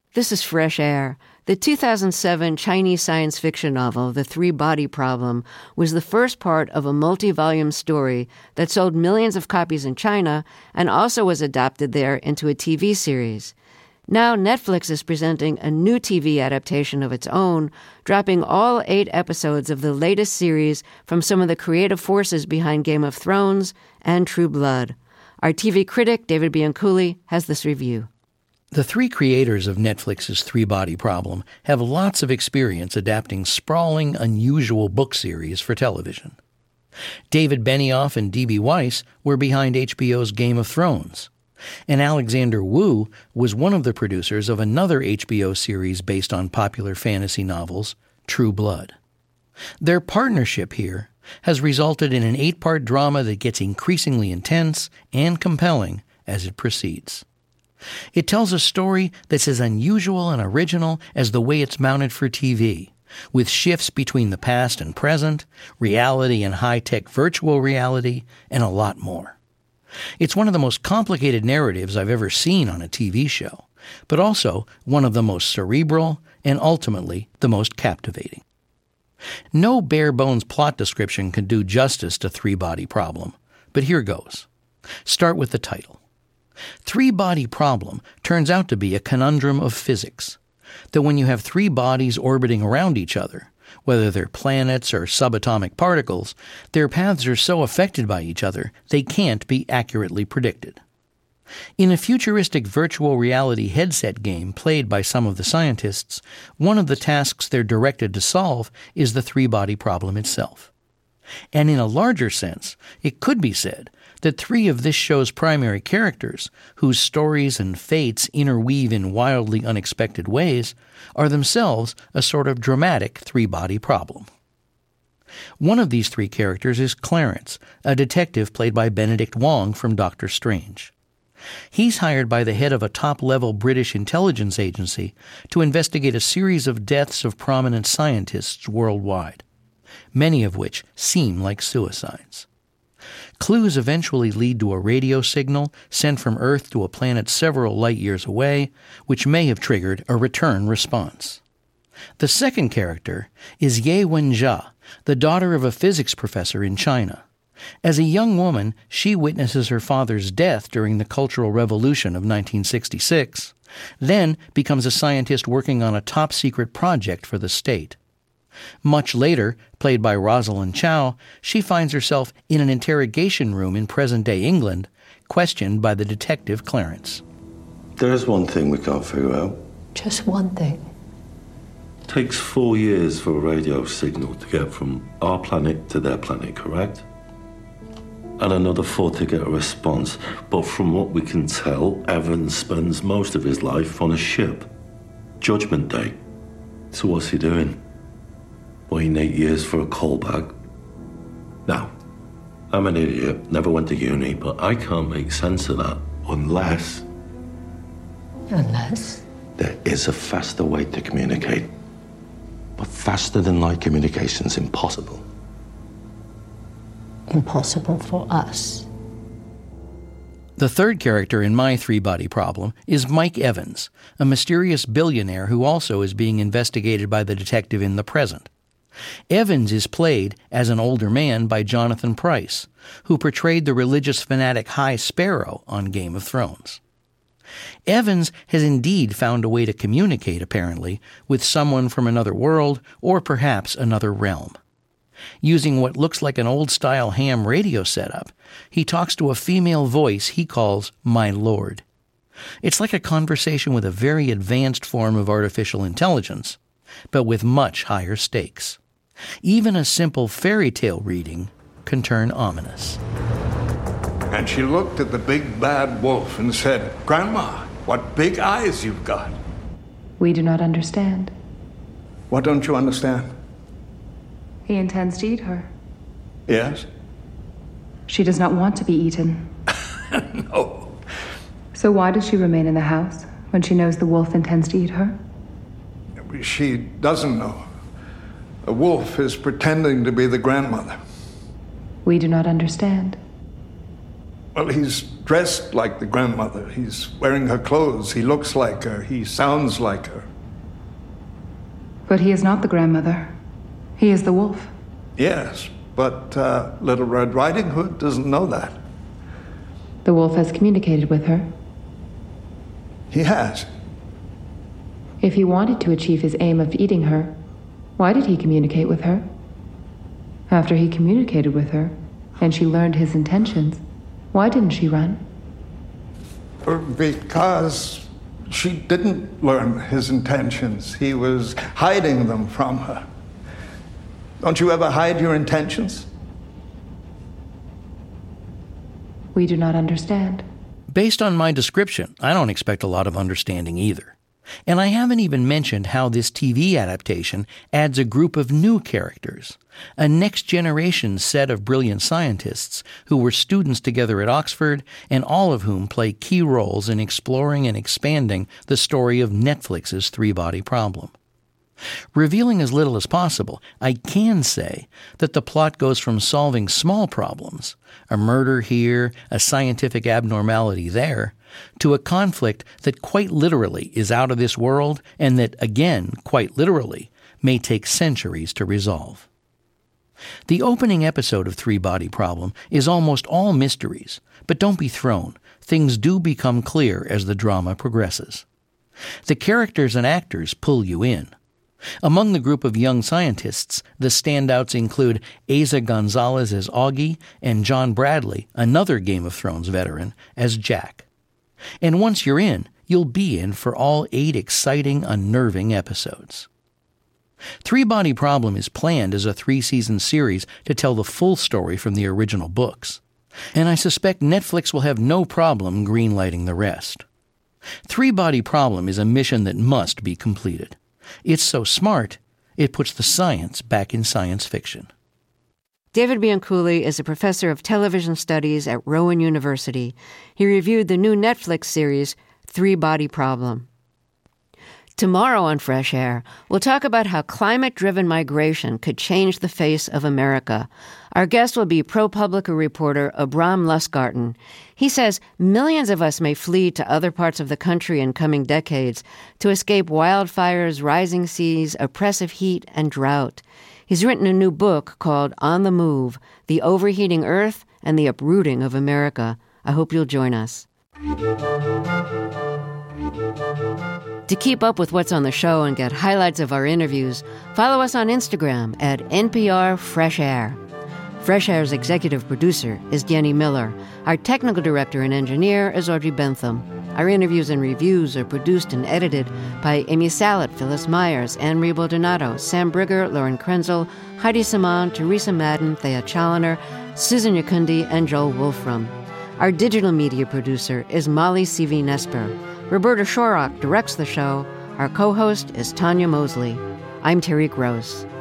This is Fresh Air. The 2007 Chinese science fiction novel, The Three-Body Problem, was the first part of a multi-volume story that sold millions of copies in China and also was adapted there into a TV series. Now Netflix is presenting a new TV adaptation of its own, dropping all 8 episodes of the latest series from some of the creative forces behind Game of Thrones and True Blood. Our TV critic, David Bianculli, has this review. The 3 creators of Netflix's Three-Body Problem have lots of experience adapting sprawling, unusual book series for television. David Benioff and D.B. Weiss were behind HBO's Game of Thrones, and Alexander Wu was one of the producers of another HBO series based on popular fantasy novels, True Blood. Their partnership here has resulted in an 8-part drama that gets increasingly intense and compelling as it proceeds. It tells a story that's as unusual and original as the way it's mounted for TV, with shifts between the past and present, reality and high-tech virtual reality, and a lot more. It's one of the most complicated narratives I've ever seen on a TV show, but also one of the most cerebral and ultimately the most captivating. No bare-bones plot description can do justice to Three-Body Problem, but here goes. Start with the title. Three-Body Problem turns out to be a conundrum of physics, that when you have 3 bodies orbiting around each other, whether they're planets or subatomic particles, their paths are so affected by each other they can't be accurately predicted. In a futuristic virtual reality headset game played by some of the scientists, one of the tasks they're directed to solve is the three-body problem itself. And in a larger sense, it could be said that 3 of this show's primary characters, whose stories and fates interweave in wildly unexpected ways, are themselves a sort of dramatic three-body problem. One of these 3 characters is Clarence, a detective played by Benedict Wong from Doctor Strange. He's hired by the head of a top-level British intelligence agency to investigate a series of deaths of prominent scientists worldwide, many of which seem like suicides. Clues eventually lead to a radio signal sent from Earth to a planet several light-years away, which may have triggered a return response. The second character is Ye Wenjia, the daughter of a physics professor in China. As a young woman, she witnesses her father's death during the Cultural Revolution of 1966, then becomes a scientist working on a top-secret project for the state. Much later, played by Rosalind Chow, she finds herself in an interrogation room in present-day England, questioned by the detective Clarence. There's one thing we can't figure out. Just one thing. It takes 4 years for a radio signal to get from our planet to their planet, correct? And another 4 to get a response. But from what we can tell, Evans spends most of his life on a ship. Judgment Day. So what's he doing? Waiting 8 years for a callback? Now, I'm an idiot, never went to uni, but I can't make sense of that unless... Unless? There is a faster way to communicate. But faster than light communication's impossible. Impossible for us. The third character in my three-body problem is Mike Evans, a mysterious billionaire who also is being investigated by the detective in the present. Evans is played as an older man by Jonathan Pryce, who portrayed the religious fanatic High Sparrow on Game of Thrones. Evans has indeed found a way to communicate, apparently, with someone from another world or perhaps another realm. Using what looks like an old-style ham radio setup, he talks to a female voice he calls My Lord. It's like a conversation with a very advanced form of artificial intelligence, but with much higher stakes. Even a simple fairy tale reading can turn ominous. And she looked at the big bad wolf and said, "Grandma, what big eyes you've got." We do not understand. What don't you understand? He intends to eat her. Yes? She does not want to be eaten. No. So why does she remain in the house when she knows the wolf intends to eat her? She doesn't know. The wolf is pretending to be the grandmother. We do not understand. Well, he's dressed like the grandmother. He's wearing her clothes. He looks like her. He sounds like her. But he is not the grandmother. He is the wolf. Yes, but Little Red Riding Hood doesn't know that. The wolf has communicated with her. He has. If he wanted to achieve his aim of eating her, why did he communicate with her? After he communicated with her, and she learned his intentions, why didn't she run? Because she didn't learn his intentions. He was hiding them from her. Don't you ever hide your intentions? We do not understand. Based on my description, I don't expect a lot of understanding either. And I haven't even mentioned how this TV adaptation adds a group of new characters, a next-generation set of brilliant scientists who were students together at Oxford and all of whom play key roles in exploring and expanding the story of Netflix's three-body problem. Revealing as little as possible, I can say that the plot goes from solving small problems, a murder here, a scientific abnormality there, to a conflict that quite literally is out of this world and that, again, quite literally, may take centuries to resolve. The opening episode of Three Body Problem is almost all mysteries, but don't be thrown. Things do become clear as the drama progresses. The characters and actors pull you in. Among the group of young scientists, the standouts include Eiza Gonzalez as Augie and John Bradley, another Game of Thrones veteran, as Jack. And once you're in, you'll be in for all 8 exciting, unnerving episodes. Three Body Problem is planned as a 3-season series to tell the full story from the original books. And I suspect Netflix will have no problem greenlighting the rest. Three Body Problem is a mission that must be completed. It's so smart, it puts the science back in science fiction. David Bianculli is a professor of television studies at Rowan University. He reviewed the new Netflix series, Three Body Problem. Tomorrow on Fresh Air, we'll talk about how climate-driven migration could change the face of America. Our guest will be ProPublica reporter Abram Lustgarten. He says millions of us may flee to other parts of the country in coming decades to escape wildfires, rising seas, oppressive heat, and drought. He's written a new book called On the Move, The Overheating Earth and the Uprooting of America. I hope you'll join us. To keep up with what's on the show and get highlights of our interviews, follow us on Instagram at NPR Fresh Air. Fresh Air's executive producer is Jenny Miller. Our technical director and engineer is Audrey Bentham. Our interviews and reviews are produced and edited by Amy Salet, Phyllis Myers, Anne Rebo Donato, Sam Brigger, Lauren Krenzel, Heidi Saman, Teresa Madden, Thea Challoner, Susan Yakundi, and Joel Wolfram. Our digital media producer is Molly C.V. Nesper. Roberta Shorrock directs the show. Our co-host is Tanya Mosley. I'm Terry Gross.